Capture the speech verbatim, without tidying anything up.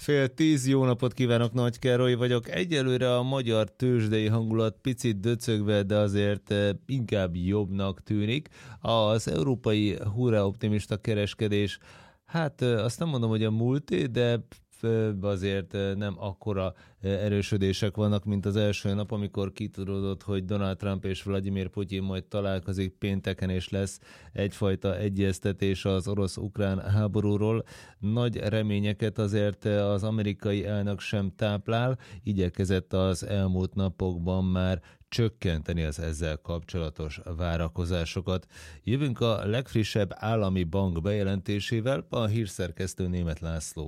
Fél tíz, jó napot kívánok, Nagy Károly vagyok. Egyelőre a magyar tőzsdei hangulat picit döcögve, de azért inkább jobbnak tűnik. Az európai hurrá optimista kereskedés, hát azt nem mondom, hogy a múlté, de azért nem akkora erősödések vannak, mint az első nap, amikor kitudódott, hogy Donald Trump és Vladimir Putyin majd találkozik pénteken, és lesz egyfajta egyeztetés az orosz-ukrán háborúról. Nagy reményeket azért az amerikai elnök sem táplál, igyekezett az elmúlt napokban már csökkenteni az ezzel kapcsolatos várakozásokat. Jövünk a legfrissebb állami bank bejelentésével, a hírszerkesztő Németh László.